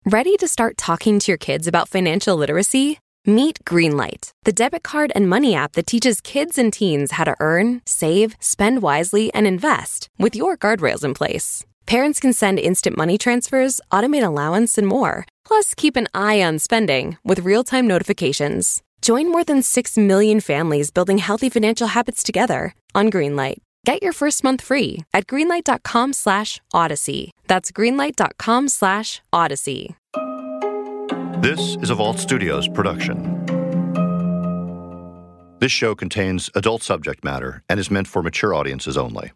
Ready to start talking to your kids about financial literacy? Meet Greenlight, the debit card and money app that teaches kids and teens how to earn, save, spend wisely, and invest with your guardrails in place. Parents can send instant money transfers, automate allowance, and more. Plus, keep an eye on spending with real-time notifications. Join more than 6 million families building healthy financial habits together on Greenlight. Get your first month free at greenlight.com/Odyssey. That's greenlight.com/Odyssey. This is a Vault Studios production. This show contains adult subject matter and is meant for mature audiences only.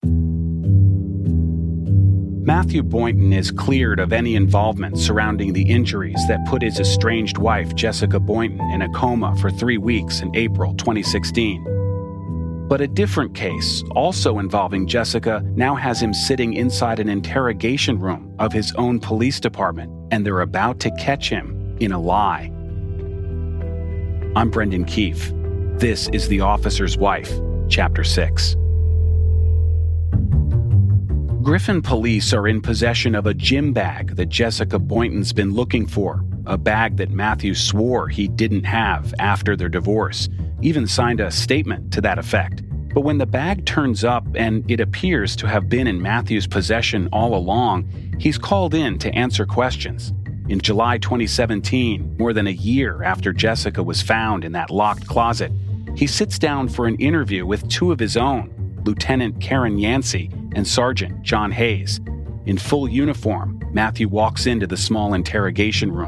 Matthew Boynton is cleared of any involvement surrounding the injuries that put his estranged wife, Jessica Boynton, in a coma for 3 weeks in April 2016. But a different case, also involving Jessica, now has him sitting inside an interrogation room of his own police department, and they're about to catch him in a lie. I'm Brendan Keefe. This is The Officer's Wife, Chapter 6. Griffin police are in possession of a gym bag that Jessica Boynton's been looking for, a bag that Matthew swore he didn't have after their divorce, even signed a statement to that effect. But when the bag turns up and it appears to have been in Matthew's possession all along, he's called in to answer questions. In July 2017, more than a year after Jessica was found in that locked closet, he sits down for an interview with two of his own, Lieutenant Karen Yancey and Sergeant John Hayes. In full uniform, Matthew walks into the small interrogation room.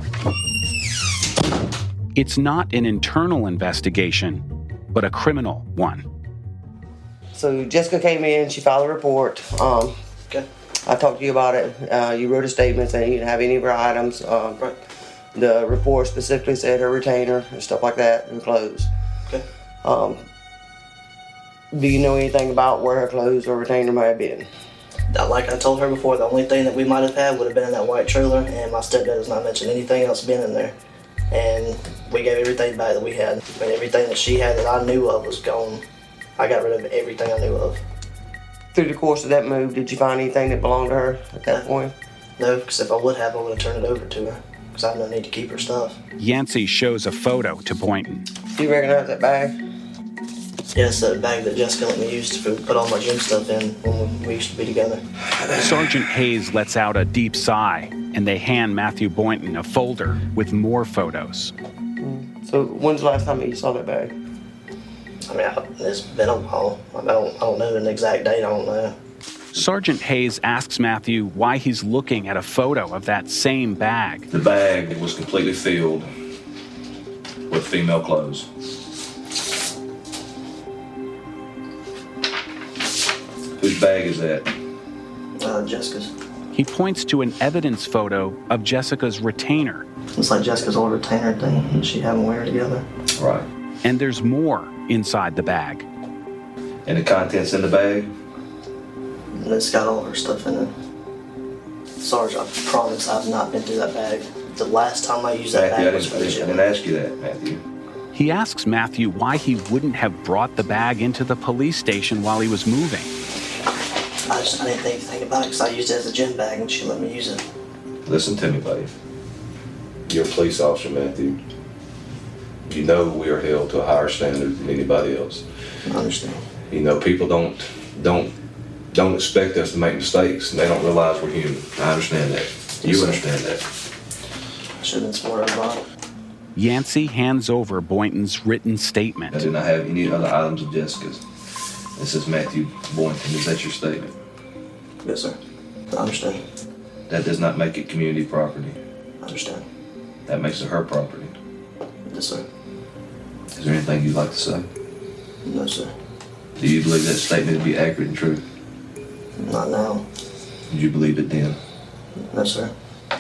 It's not an internal investigation, but a criminal one. So Jessica came in, she filed a report. Okay. I talked to you about it. You wrote a statement saying you didn't have any of her items. Right. The report specifically said her retainer and stuff like that, and clothes. Okay. Do you know anything about where her clothes or retainer might have been? Like I told her before, the only thing that we might have had would have been in that white trailer, and my stepdad has not mentioned anything else being in there. And we gave everything back that we had. I mean, everything that she had that I knew of was gone. I got rid of everything I knew of. Through the course of that move, did you find anything that belonged to her at that point? No, because if I would have, I would have turned it over to her, because I have no need to keep her stuff. Yancey shows a photo to Boynton. Do you recognize that bag? Yeah, it's that bag that Jessica let me use to put all my gym stuff in when we used to be together. Sergeant Hayes lets out a deep sigh, and they hand Matthew Boynton a folder with more photos. So when's the last time that you saw that bag? I mean, it's been a while. I don't know an exact date, I don't know. Sergeant Hayes asks Matthew why he's looking at a photo of that same bag. The bag was completely filled with female clothes. Whose bag is that? Jessica's. He points to an evidence photo of Jessica's retainer. It's like Jessica's old retainer thing that she had them wear together. Right. And there's more inside the bag. And the contents in the bag? And it's got all her stuff in it. Sarge, I promise I've not been through that bag. The last time I used that bag was for the gym. I didn't ask you that, Matthew. He asks Matthew why he wouldn't have brought the bag into the police station while he was moving. I didn't think anything about it because I used it as a gym bag and she let me use it. Listen to me, buddy. You're a police officer, Matthew. You know we are held to a higher standard than anybody else. I understand. You know, people don't expect us to make mistakes, and they don't realize we're human. I understand that. You understand that. I should have been smarter about it. Yancey hands over Boynton's written statement. I did not have any other items of Jessica's. This is Matthew Boynton. Is that your statement? Yes, sir. I understand. That does not make it community property. I understand. That makes it her property. Yes, sir. Is there anything you'd like to say? No, sir. Do you believe that statement to be accurate and true? Not now. Did you believe it then? No, sir.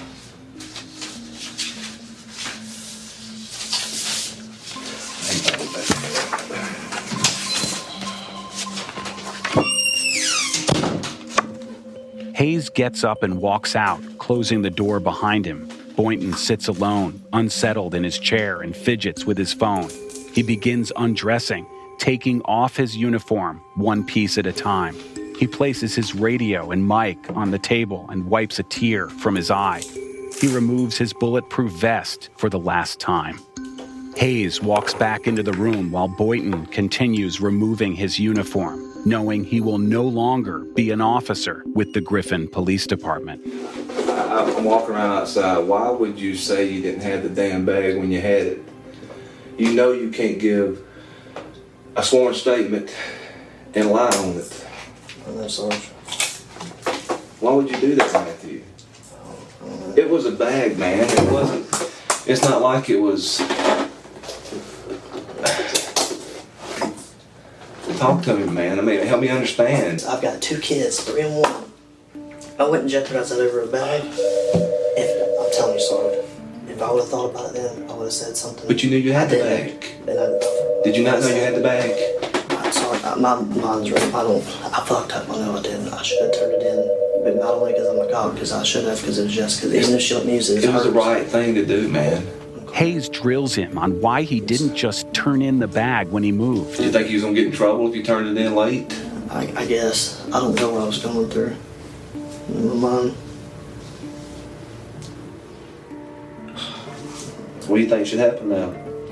Hayes gets up and walks out, closing the door behind him. Boynton sits alone, unsettled in his chair, and fidgets with his phone. He begins undressing, taking off his uniform one piece at a time. He places his radio and mic on the table and wipes a tear from his eye. He removes his bulletproof vest for the last time. Hayes walks back into the room while Boynton continues removing his uniform, knowing he will no longer be an officer with the Griffin Police Department. I'm walking around outside. Why would you say you didn't have the damn bag when you had it? You know you can't give a sworn statement and lie on it. No, Sarge. Why would you do that, Matthew? It was a bag, man. It wasn't. It's not like it was. Talk to me, man. I mean, help me understand. I've got 2 kids, 3 and 1. I wouldn't jeopardize that over a bag. I'm telling you, Sarge. If I would have thought about it then, I would have said something. But you knew you had the bag. Did you not know you had the bag? I'm sorry. My mind's right. I fucked up. I know I didn't. I should have turned it in. But not only because I'm a cop, because I should have, because it was Jessica. Even if she let me use it, it was the right thing to do, man. Hayes drills him on why he didn't just turn in the bag when he moved. Did you think he was going to get in trouble if you turned it in late? I guess. I don't know what I was going through. In my mind. What do you think should happen now?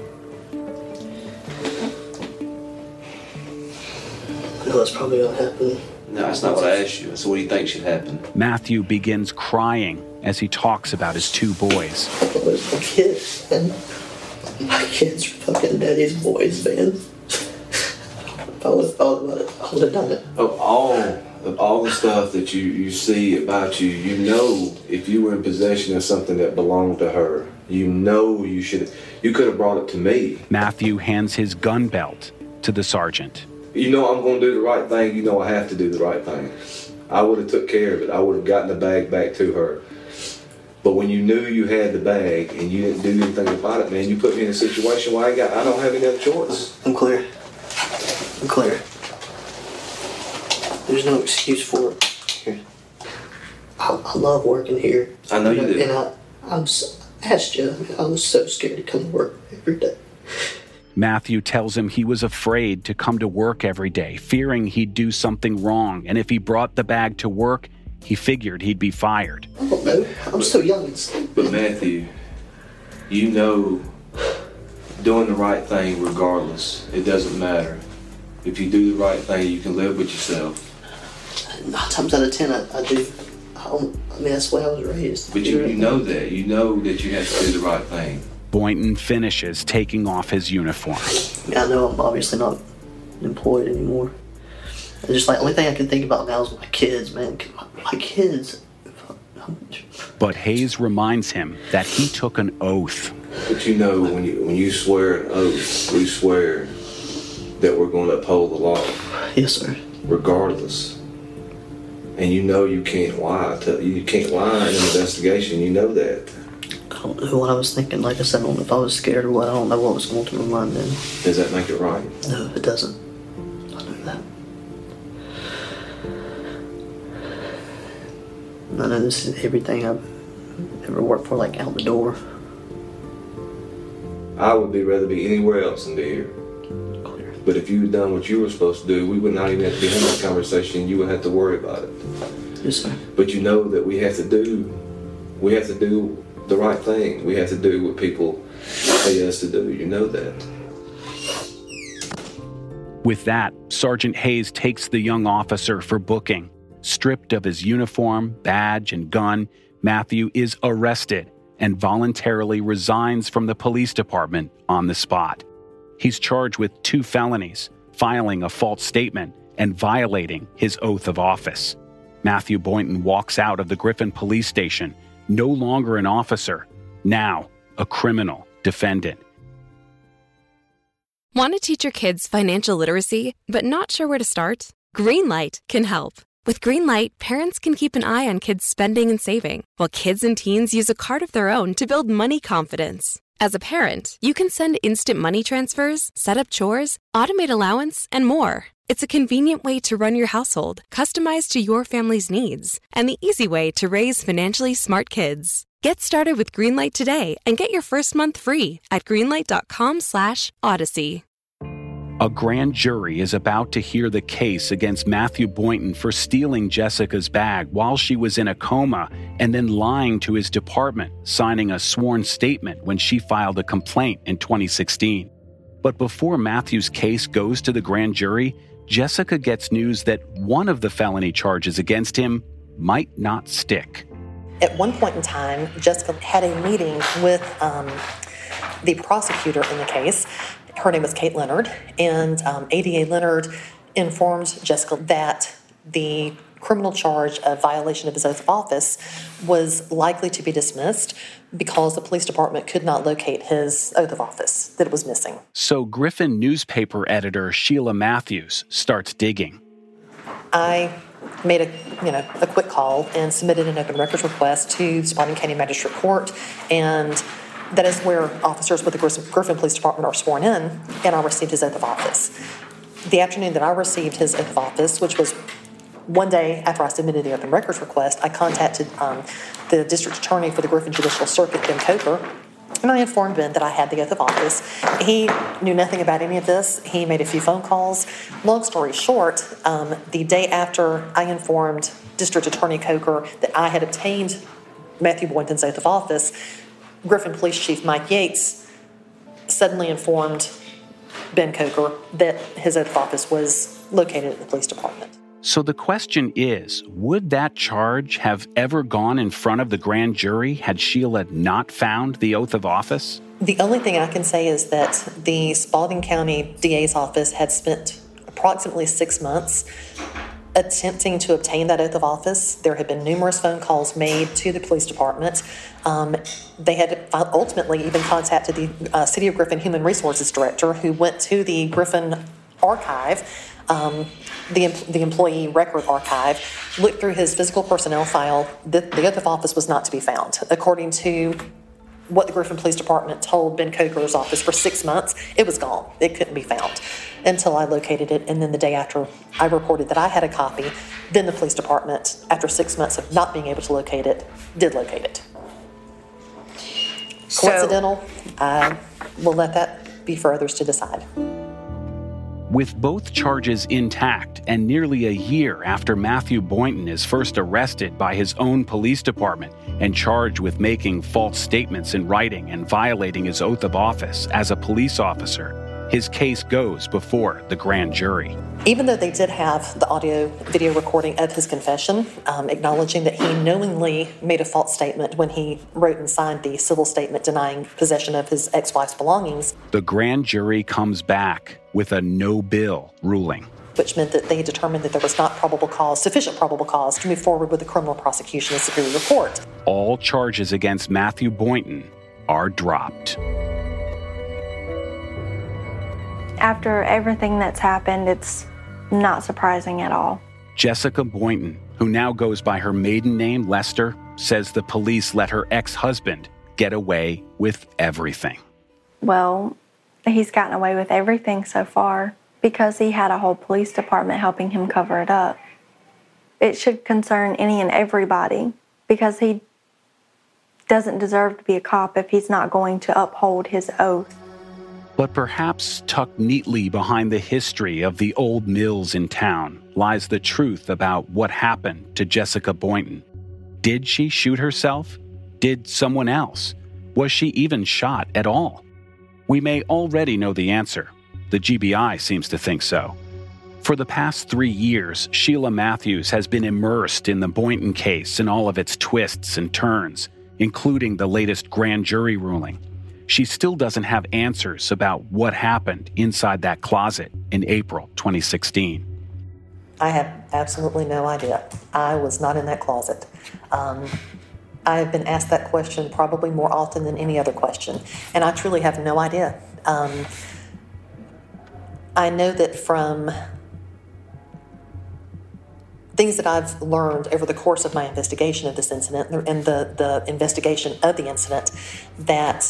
I know that's probably going to happen. No, that's not what I asked you. So what do you think should happen? Matthew begins crying as he talks about his 2 boys. It was my kids, man. My kids are fucking daddy's boys, man. If I would have thought about it, I would have done it. Of all the stuff that you see about you, you know if you were in possession of something that belonged to her, you know you could have brought it to me. Matthew hands his gun belt to the sergeant. You know I'm going to do the right thing. You know I have to do the right thing. I would have took care of it. I would have gotten the bag back to her. But when you knew you had the bag and you didn't do anything about it, man, you put me in a situation where I don't have any other choice. I'm clear. I'm clear. There's no excuse for it here. I love working here. I know you do. And I asked you, I was so scared to come to work every day. Matthew tells him he was afraid to come to work every day, fearing he'd do something wrong, and if he brought the bag to work, he figured he'd be fired. I don't know. I'm so young. But Matthew, you know doing the right thing regardless, it doesn't matter. If you do the right thing, you can live with yourself. 9 times out of 10, I do. I mean, that's the way I was raised. But you know that. You know that you have to do the right thing. Boynton finishes taking off his uniform. I know I'm obviously not employed anymore. It's just like, the only thing I can think about now is my kids, man. My kids. But Hayes reminds him that he took an oath. But you know, when you swear an oath, we swear that we're going to uphold the law. Yes, sir. Regardless. And you know you can't lie. You can't lie in an investigation. You know that. I don't know what I was thinking. Like I said, I don't know if I was scared or what. I don't know what was going through my mind then. Does that make it right? No, it doesn't. I know that. I know this is everything I've ever worked for, like, out the door. I would rather be anywhere else than be here. Clear. But if you had done what you were supposed to do, we would not even have to be having this conversation. You would have to worry about it. Yes, sir. But you know that we have to do the right thing. We have to do what people pay us to do. You know that. With that, Sergeant Hayes takes the young officer for booking. Stripped of his uniform, badge, and gun, Matthew is arrested and voluntarily resigns from the police department on the spot. He's charged with 2 felonies, filing a false statement, and violating his oath of office. Matthew Boynton walks out of the Griffin Police Station, no longer an officer, now a criminal defendant. Want to teach your kids financial literacy, but not sure where to start? Greenlight can help. With Greenlight, parents can keep an eye on kids' spending and saving, while kids and teens use a card of their own to build money confidence. As a parent, you can send instant money transfers, set up chores, automate allowance, and more. It's a convenient way to run your household, customized to your family's needs, and the easy way to raise financially smart kids. Get started with Greenlight today and get your first month free at greenlight.com/Odyssey. A grand jury is about to hear the case against Matthew Boynton for stealing Jessica's bag while she was in a coma and then lying to his department, signing a sworn statement when she filed a complaint in 2016. But before Matthew's case goes to the grand jury, Jessica gets news that one of the felony charges against him might not stick. At one point in time, Jessica had a meeting with the prosecutor in the case. Her name was Kate Leonard, and ADA Leonard informed Jessica that the criminal charge of violation of his oath of office was likely to be dismissed because the police department could not locate his oath of office, that it was missing. So Griffin newspaper editor Sheila Matthews starts digging. I made a quick call and submitted an open records request to Spalding County Magistrate Court, and that is where officers with the Griffin Police Department are sworn in, and I received his oath of office. The afternoon that I received his oath of office, which was one day after I submitted the open records request, I contacted the district attorney for the Griffin Judicial Circuit, Ben Coker, and I informed Ben that I had the oath of office. He knew nothing about any of this. He made a few phone calls. Long story short, the day after I informed District Attorney Coker that I had obtained Matthew Boynton's oath of office, Griffin Police Chief Mike Yates suddenly informed Ben Coker that his oath of office was located at the police department. So the question is, would that charge have ever gone in front of the grand jury had Sheila not found the oath of office? The only thing I can say is that the Spalding County DA's office had spent approximately 6 months attempting to obtain that oath of office. There had been numerous phone calls made to the police department. They had ultimately even contacted the City of Griffin Human Resources Director, who went to the Griffin archive, the employee record archive, looked through his physical personnel file. The oath of office was not to be found. According to what the Griffin Police Department told Ben Coker's office, for 6 months, it was gone. It couldn't be found until I located it. And then the day after I reported that I had a copy, then the police department, after 6 months of not being able to locate it, did locate it. Coincidental? I will let that be for others to decide. With both charges intact and nearly a year after Matthew Boynton is first arrested by his own police department and charged with making false statements in writing and violating his oath of office as a police officer, his case goes before the grand jury. Even though they did have the audio-video recording of his confession, acknowledging that he knowingly made a false statement when he wrote and signed the civil statement denying possession of his ex-wife's belongings, the grand jury comes back with a no-bill ruling, which meant that they determined that there was not sufficient probable cause to move forward with the criminal prosecution in Superior Court. All charges against Matthew Boynton are dropped. After everything that's happened, it's not surprising at all. Jessica Boynton, who now goes by her maiden name, Lester, says the police let her ex-husband get away with everything. Well, he's gotten away with everything so far because he had a whole police department helping him cover it up. It should concern any and everybody because he doesn't deserve to be a cop if he's not going to uphold his oath. But perhaps tucked neatly behind the history of the old mills in town lies the truth about what happened to Jessica Boynton. Did she shoot herself? Did someone else? Was she even shot at all? We may already know the answer. The GBI seems to think so. For the past 3 years, Sheila Matthews has been immersed in the Boynton case and all of its twists and turns, including the latest grand jury ruling. She still doesn't have answers about what happened inside that closet in April 2016. I have absolutely no idea. I was not in that closet. I have been asked that question probably more often than any other question, and I truly have no idea. I know that from things that I've learned over the course of my investigation of this incident and the investigation of the incident, that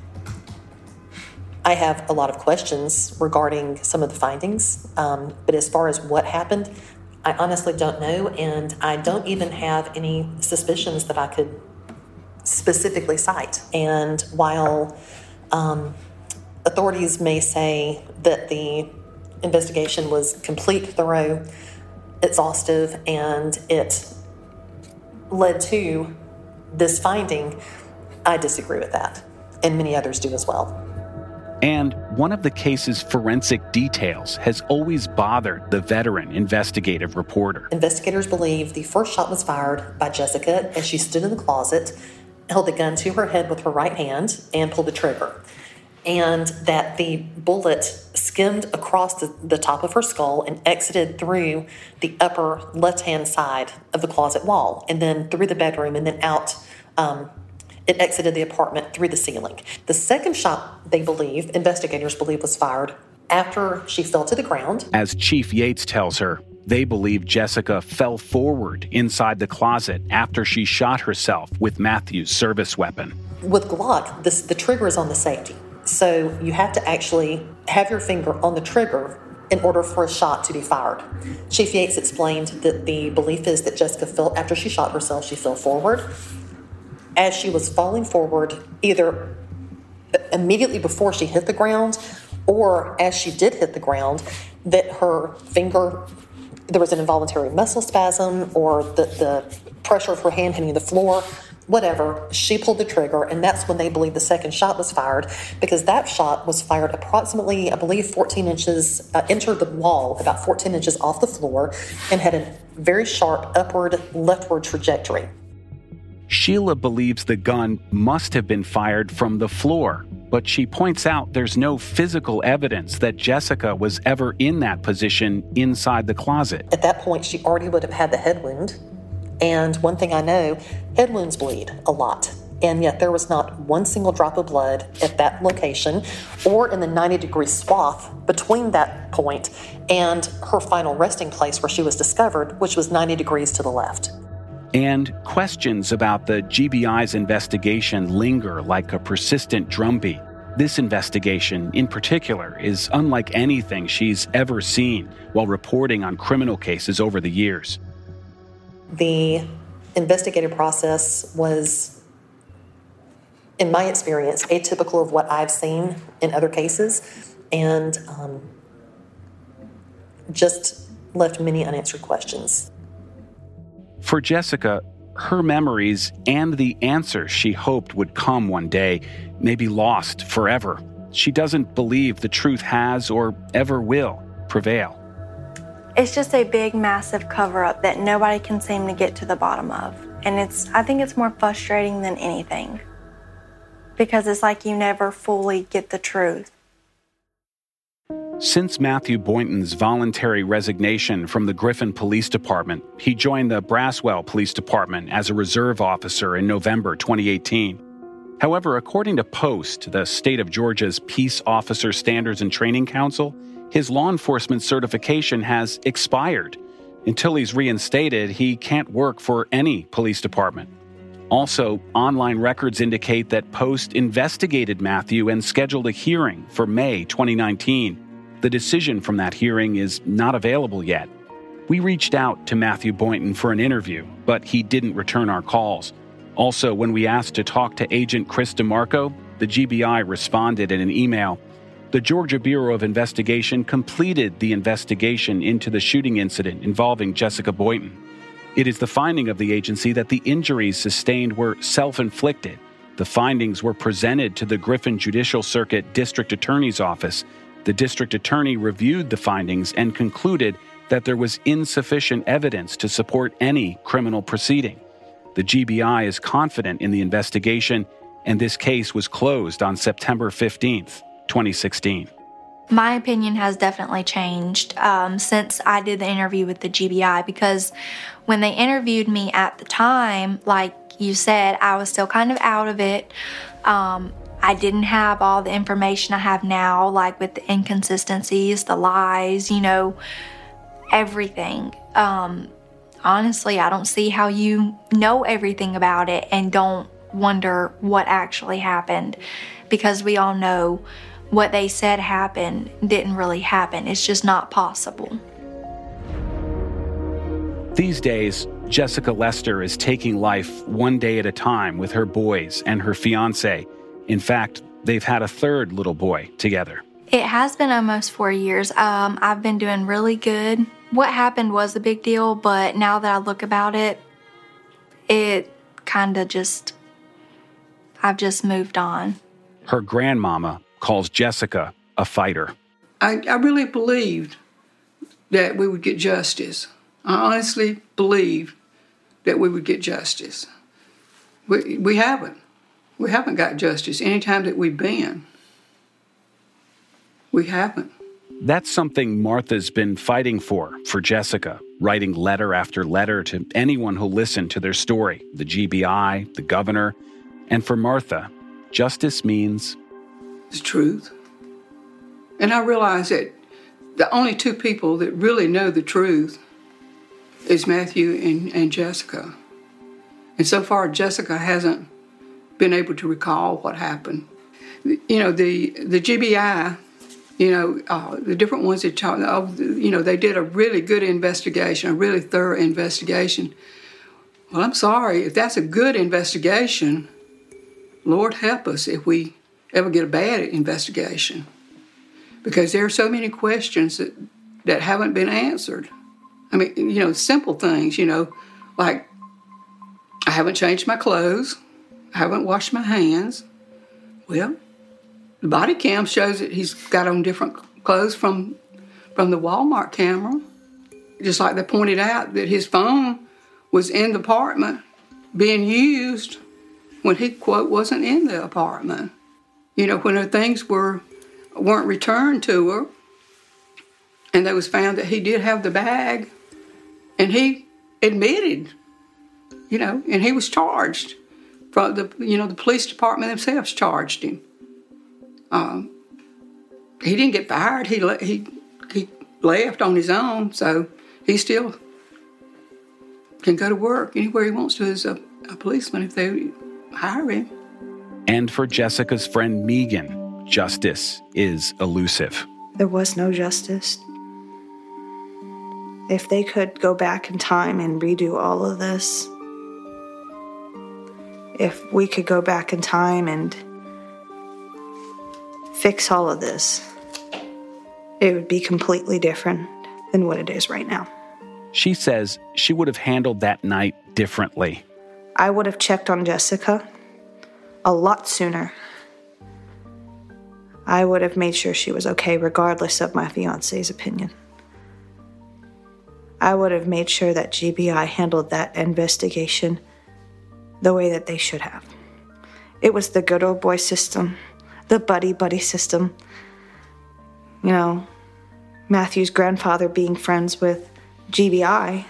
I have a lot of questions regarding some of the findings, but as far as what happened, I honestly don't know, and I don't even have any suspicions that I could specifically cite. And while authorities may say that the investigation was complete, thorough, exhaustive, and it led to this finding, I disagree with that, and many others do as well. And one of the case's forensic details has always bothered the veteran investigative reporter. Investigators believe the first shot was fired by Jessica as she stood in the closet, held the gun to her head with her right hand, and pulled the trigger. And that the bullet skimmed across the top of her skull and exited through the upper left-hand side of the closet wall, and then through the bedroom, and then out. It exited the apartment through the ceiling. The second shot, investigators believe, was fired after she fell to the ground. As Chief Yates tells her, they believe Jessica fell forward inside the closet after she shot herself with Matthew's service weapon. With Glock, the trigger is on the safety. So you have to actually have your finger on the trigger in order for a shot to be fired. Chief Yates explained that the belief is that Jessica fell, after she shot herself, she fell forward. As she was falling forward, either immediately before she hit the ground or as she did hit the ground, that her finger, there was an involuntary muscle spasm or the pressure of her hand hitting the floor, whatever, she pulled the trigger, and that's when they believe the second shot was fired, because that shot was fired approximately, I believe, 14 inches, entered the wall about 14 inches off the floor and had a very sharp upward, leftward trajectory. Sheila believes the gun must have been fired from the floor, but she points out there's no physical evidence that Jessica was ever in that position inside the closet. At that point, she already would have had the head wound. And one thing I know, head wounds bleed a lot. And yet there was not one single drop of blood at that location or in the 90-degree swath between that point and her final resting place where she was discovered, which was 90 degrees to the left. And questions about the GBI's investigation linger like a persistent drumbeat. This investigation, in particular, is unlike anything she's ever seen while reporting on criminal cases over the years. The investigative process was, in my experience, atypical of what I've seen in other cases, and just left many unanswered questions. For Jessica, her memories and the answers she hoped would come one day may be lost forever. She doesn't believe the truth has or ever will prevail. It's just a big, massive cover-up that nobody can seem to get to the bottom of. And I think it's more frustrating than anything, because it's like you never fully get the truth. Since Matthew Boynton's voluntary resignation from the Griffin Police Department, he joined the Braswell Police Department as a reserve officer in November 2018. However, according to Post, the state of Georgia's Peace Officer Standards and Training Council, his law enforcement certification has expired. Until he's reinstated, he can't work for any police department. Also, online records indicate that Post investigated Matthew and scheduled a hearing for May 2019. The decision from that hearing is not available yet. We reached out to Matthew Boynton for an interview, but he didn't return our calls. Also, when we asked to talk to Agent Chris DeMarco, the GBI responded in an email. The Georgia Bureau of Investigation completed the investigation into the shooting incident involving Jessica Boynton. It is the finding of the agency that the injuries sustained were self-inflicted. The findings were presented to the Griffin Judicial Circuit District Attorney's Office. The district attorney reviewed the findings and concluded that there was insufficient evidence to support any criminal proceeding. The GBI is confident in the investigation, and this case was closed on September 15th, 2016. My opinion has definitely changed since I did the interview with the GBI, because when they interviewed me at the time, like you said, I was still kind of out of it. I didn't have all the information I have now, like with the inconsistencies, the lies, everything. Honestly, I don't see how you know everything about it and don't wonder what actually happened, because we all know what they said happened didn't really happen. It's just not possible. These days, Jessica Lester is taking life one day at a time with her boys and her fiancé. In fact, they've had a third little boy together. It has been almost 4 years. I've been doing really good. What happened was a big deal, but now that I look about it, it kind of I've just moved on. Her grandmama calls Jessica a fighter. I really believed that we would get justice. I honestly believed that we would get justice. We haven't. We haven't got justice any time that we've been. We haven't. That's something Martha's been fighting for Jessica, writing letter after letter to anyone who'll listen to their story, the GBI, the governor. And for Martha, justice means it's truth. And I realize that the only two people that really know the truth is Matthew and Jessica. And so far, Jessica hasn't been able to recall what happened. You know, the GBI, the different ones that they did a really good investigation, a really thorough investigation. Well, I'm sorry, if that's a good investigation, Lord help us if we ever get a bad investigation. Because there are so many questions that haven't been answered. I mean, simple things, like I haven't changed my clothes, I haven't washed my hands. Well, the body cam shows that he's got on different clothes from the Walmart camera. Just like they pointed out that his phone was in the apartment being used when he, quote, wasn't in the apartment. When her things weren't returned to her, and it was found that he did have the bag, and he admitted, and he was charged. From the police department themselves charged him. He didn't get fired. He left on his own, so he still can go to work anywhere he wants to as a policeman if they hire him. And for Jessica's friend Megan, justice is elusive. There was no justice. If they could go back in time and redo all of this, if we could go back in time and fix all of this, it would be completely different than what it is right now. She says she would have handled that night differently. I would have checked on Jessica a lot sooner. I would have made sure she was okay regardless of my fiancé's opinion. I would have made sure that GBI handled that investigation the way that they should have. It was the good old boy system, the buddy system. Matthew's grandfather being friends with GBI.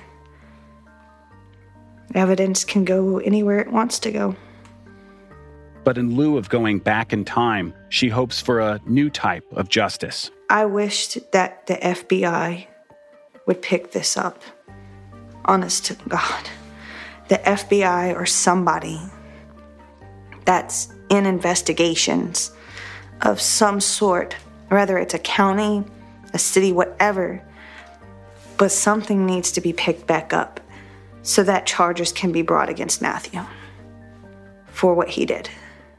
Evidence can go anywhere it wants to go. But in lieu of going back in time, she hopes for a new type of justice. I wished that the FBI would pick this up. Honest to God. The FBI or somebody that's in investigations of some sort, whether it's a county, a city, whatever, but something needs to be picked back up so that charges can be brought against Matthew for what he did.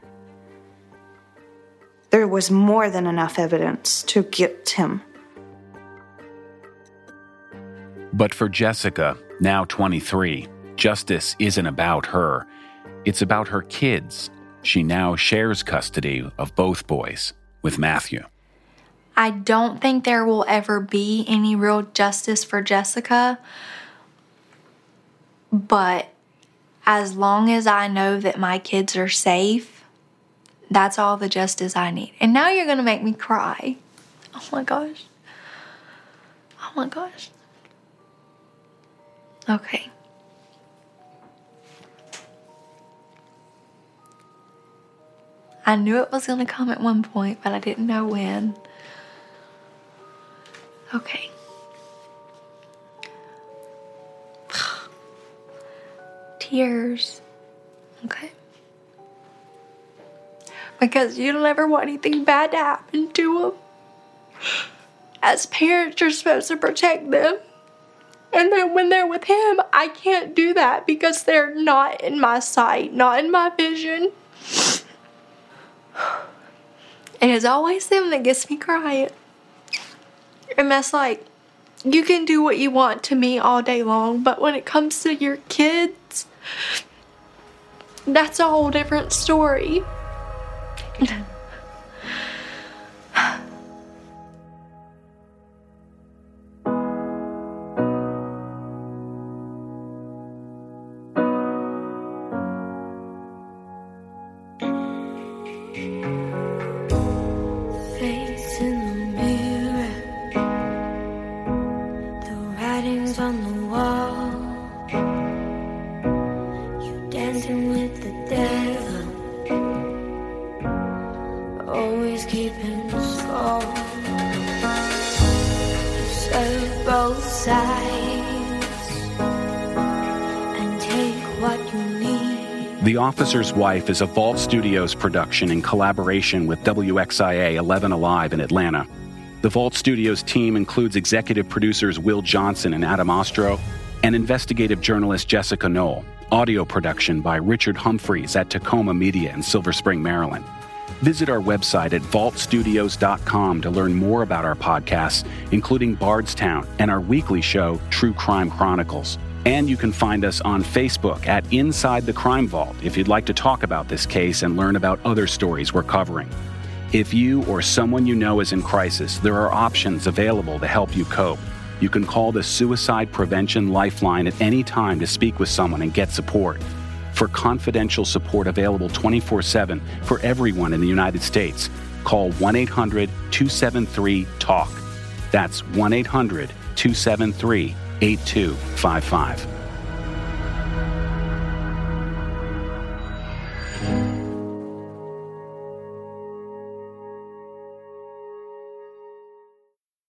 There was more than enough evidence to guilt him. But for Jessica, now 23, justice isn't about her. It's about her kids. She now shares custody of both boys with Matthew. I don't think there will ever be any real justice for Jessica, but as long as I know that my kids are safe, that's all the justice I need. And now you're going to make me cry. Oh my gosh. Oh my gosh. Okay. I knew it was going to come at one point, but I didn't know when. Okay. Tears. Okay. Because you don't ever want anything bad to happen to them. As parents, you're supposed to protect them. And then when they're with him, I can't do that because they're not in my sight, not in my vision. And it's always them that gets me crying. And that's like, you can do what you want to me all day long, but when it comes to your kids, that's a whole different story. On the wall, you dancing with the devil, always keeping score. You serve both sides and take what you need. The Officer's Wife is a Vault Studios production in collaboration with WXIA 11 Alive in Atlanta. The Vault Studios team includes executive producers Will Johnson and Adam Ostro, and investigative journalist Jessica Knoll. Audio production by Richard Humphreys at Tacoma Media in Silver Spring, Maryland. Visit our website at vaultstudios.com to learn more about our podcasts, including Bardstown and our weekly show, True Crime Chronicles. And you can find us on Facebook at Inside the Crime Vault if you'd like to talk about this case and learn about other stories we're covering. If you or someone you know is in crisis, there are options available to help you cope. You can call the Suicide Prevention Lifeline at any time to speak with someone and get support. For confidential support available 24/7 for everyone in the United States, call 1-800-273-TALK. That's 1-800-273-8255.